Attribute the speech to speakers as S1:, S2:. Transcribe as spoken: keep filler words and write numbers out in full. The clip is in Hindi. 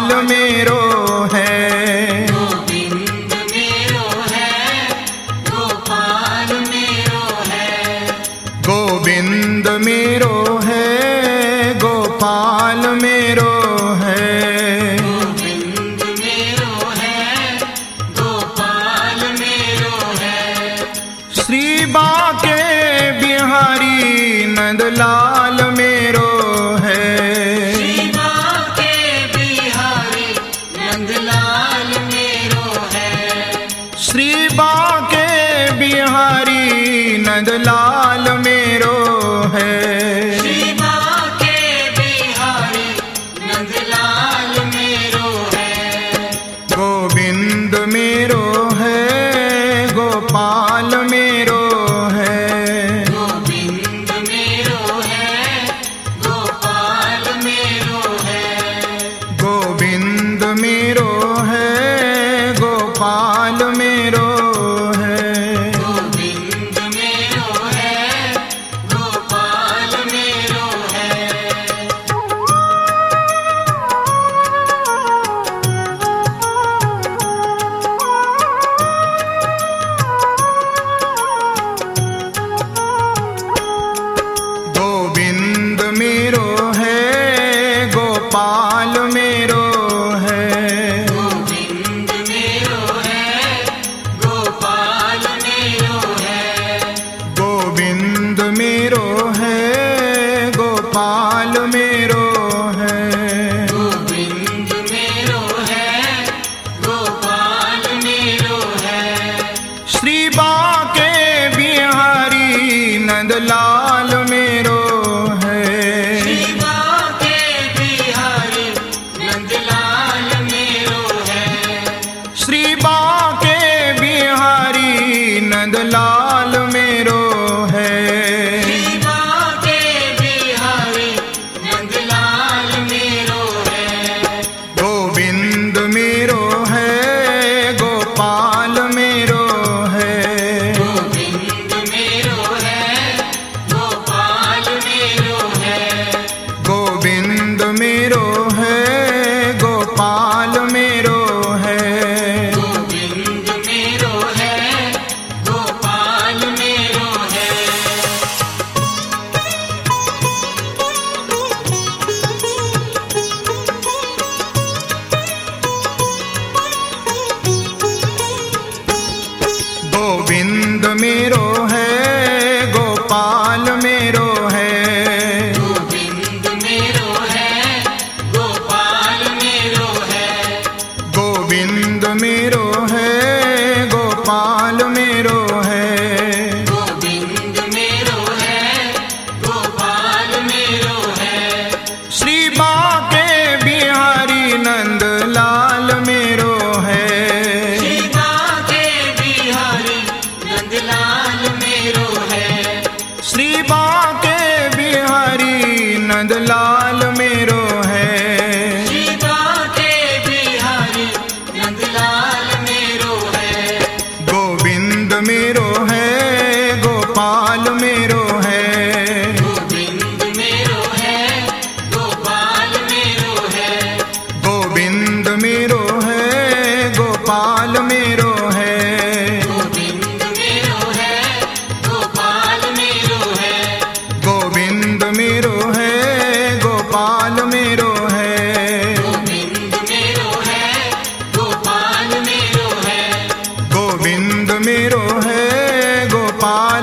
S1: मेरो है।
S2: गोविंद मेरो है, गोपाल मेरो है।
S1: गोविंद मेरो है, गोपाल मेरो है।
S2: गोविंद मेरो है, गोपाल मेरो है।
S1: श्री बाके बिहारी नंदलाल मेरो है।
S2: श्री बाके बिहारी नंदलाल मेरो है।
S1: श्री बाके बिहारी नंदलाल मेरो है।
S2: श्री बाके बिहारी नंदलाल मेरो है।
S1: गोविंद मेरो है, गोपाल मेरो है।
S2: गोविंद मेरो है, गोपाल मेरो है।
S1: गोविंद मेरो है, गोपाल मेरो है।
S2: गोविंद मेरो है, गोपाल मेरो है।
S1: गोविंद मेरो है, गोपाल मेरो है।
S2: गोविंद मेरो है, गोपाल मेरो है।
S1: गोविंद मेरो है, गोपाल मेरो है।
S2: गोविंद मेरो है, गोपाल मेरो है।
S1: श्री बाके बिहारी नंदलाल मेरो है।
S2: श्री बाके बिहारी नंदलाल मेरो है।
S1: श्री बाके बिहारी नंदलाल मेरो है।
S2: श्री बाके बिहारी नंदलाल मेरो है।
S1: गोविंद मेरो है, गोपाल मेरो है।
S2: गोविंद मेरो है, गोपाल मेरो है।
S1: गोविंद मेरो है, गोपाल मेरो है।
S2: गोविंद मेरो है, गोपाल मेरो है।
S1: गोविंद मेरो है, गोपाल मेरो है।
S2: गोविंद मेरो है, गोपाल मेरो है।
S1: गोविंद मेरो है, गोपाल मेरो है।
S2: गोविंद मेरो है, गोपाल मेरो है।
S1: श्री बाके बिहारी नंदलाल मेरो है।
S2: श्री बाके बिहारी नंदलाल मेरो है।
S1: श्री बाके बिहारी नंदलाल मेरो है।
S2: श्री बाके बिहारी नंदलाल मेरो है।
S1: गोविंद मेरो है, गोपाल मेरो है।
S2: गोविंद मेरो है, गोपाल मेरो है।
S1: गोविंद मेरो है, गोपाल मेरो है।
S2: गोविंद मेरो है, गोपाल मेरो है।
S1: गोविंद मेरो है, गोपाल मेरो है।
S2: गोविंद मेरो है, गोपाल मेरो है।
S1: गोविंद मेरो है, गोपाल